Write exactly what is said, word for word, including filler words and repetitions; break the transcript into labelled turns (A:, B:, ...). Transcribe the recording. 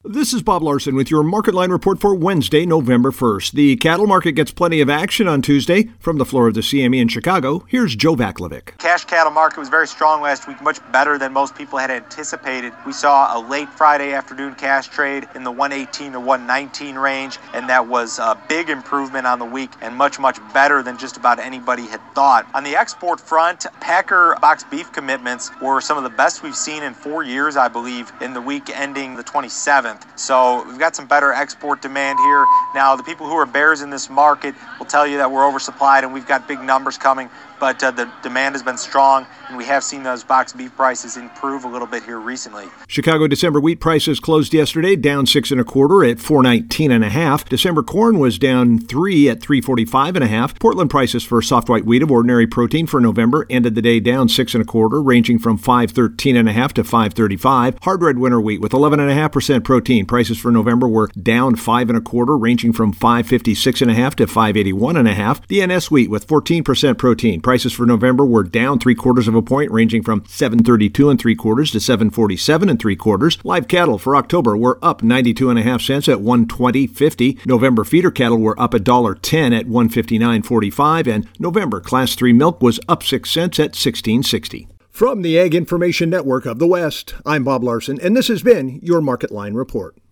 A: This is Bob Larson with your Market Line report for Wednesday, November first. The cattle market gets plenty of action on Tuesday. From the floor of the C M E in Chicago, here's Joe Vaclavic.
B: Cash cattle market was very strong last week, much better than most people had anticipated. We saw a late Friday afternoon cash trade in the one eighteen to one nineteen range, and that was a big improvement on the week and much, much better than just about anybody had thought. On the export front, Packer box beef commitments were some of the best we've seen in four years, I believe, in the week ending the twenty-seventh. So we've got some better export demand here. Now, the people who are bears in this market will tell you that we're oversupplied and we've got big numbers coming, but uh, the demand has been strong, and we have seen those box beef prices improve a little bit here recently.
A: Chicago December wheat prices closed yesterday down six and a quarter at four nineteen and a half. December corn was down three at three forty-five and a half. Portland prices for soft white wheat of ordinary protein for November ended the day down six and a quarter, ranging from five thirteen and a half to five thirty-five. Hard red winter wheat with eleven and a half percent protein prices for November were down five and a quarter, ranging from five fifty-six and a half to five eighty-one and a half. The N S wheat with fourteen percent protein prices for November were down three quarters of a point, ranging from seven thirty-two and three quarters to seven forty-seven and three quarters. Live cattle for October were up ninety-two and a half cents at one twenty fifty. November feeder cattle were up a dollar ten at one fifty-nine forty-five, and November class three milk was up six cents at sixteen sixty. From the Ag Information Network of the West, I'm Bob Larson, and this has been your Market Line report.